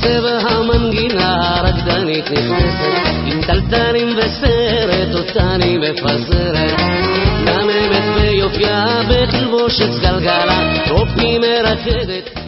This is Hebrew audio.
בצבע המנגינה רקדנית נכנסת, עם טלטלים וסרט אותני מפזרת, נממת ביופייה בתלבושת גלגלה, טופי מרקדת